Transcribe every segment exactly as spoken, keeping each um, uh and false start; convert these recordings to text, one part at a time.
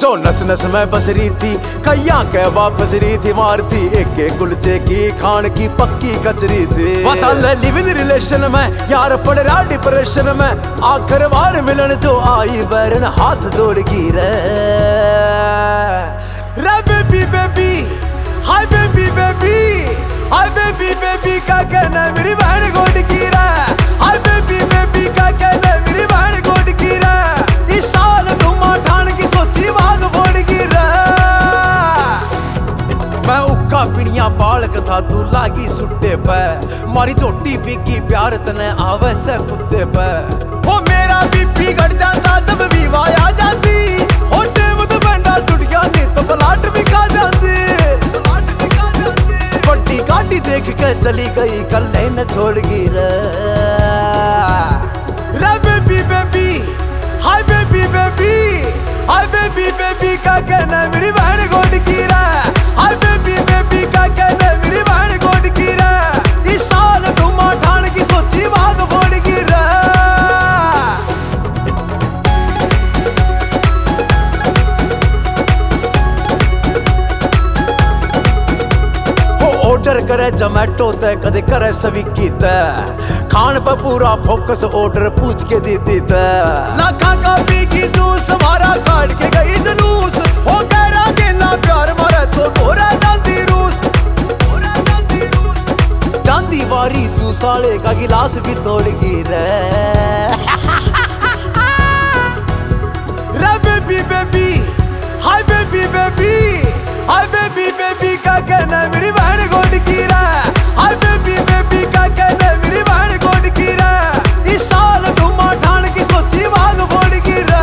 जो नस नस में बस रही थी, कैया के वापस रही थी, मारती एक एक कुलचे की खान की पक्की कचरी थी। लिविंग रिलेशन में यार पड़ रहा डिप्रेशन में, आखिर बार मिलन जो आई बैरन हाथ जोड़ गी रे रे बेबी बेबी हाय बेबी बेबी हाय बेबी बेबी का कहना मेरी बहन गोड की रे, हाय बेबी बेबी का कहना मेरी बहन गोड की रे। इस साल धुमा ठान की सोची भाग फोड़ की रे। मैं उक्का पिणिया बालक था तू लागी सुट्टे पे, मारी झोटी पीकी प्यार तने आवे से कुत्ते पे। ओ मेरा बीपी घट जाता तब भी वाया जाती, होटे मुद बंडा टूट गया नहीं तो ब्लाट भी खा जाती, ब्लाट भी खा जाती। बड़ी गाड़ी देख के चली गई कल्ले न छोड़ गी रे रे बेबी बेबी हाय बेबी बेबी हाय बेबी बेबी का कहना मेरी बहन गोड की रे, हाय बेबी बेबी का कहना मेरी बहन गोड की रे। इस साल धुमा ठान की सोची भाग फोड़ की रे। ऑर्डर करे जोमैटो ते कदे करे स्विगी ते, खान पे पूरा फोकस ऑर्डर पूछ के दी दी ते। लाखा का पी की जूस मारा काट के गई जुलूस, हो कह रहा गेला प्यार मारे तो गोरा दांदी रूस, गोरा दांदी रूस। दांदी वारी जूस वाले का गिलास भी तोड़ गी रे रे बेबी बेबी हाय बेबी बेबी हाय बेबी बेबी का कहना मेरी बहन गोड की रे, हाय बेबी बेबी का कहना मेरी बहन गोड की रे। इस साल धुमा ठान की सोची भाग फोड़ की रे।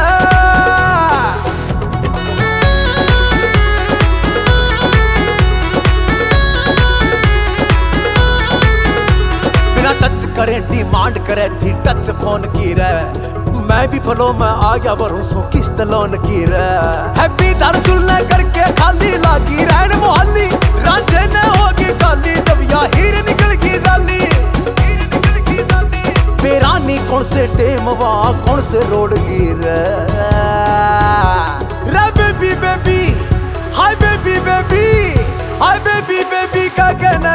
बिना टच करे डिमांड करे थी टच फोन की रे, मैं भी फलो में आ गया भरोसों किस्त लोन की रे। हैप्पी दर सुनने करके खाली लागी रहन मोहल्ली, रांझे ने होगी खाली जब या हीर निकल की जाली, हीर निकल की जाली। मेरा नी कौन से टेम वा कौन से रोड गी रे रे बेबी बेबी हाय बेबी बेबी हाय बेबी बेबी का कहना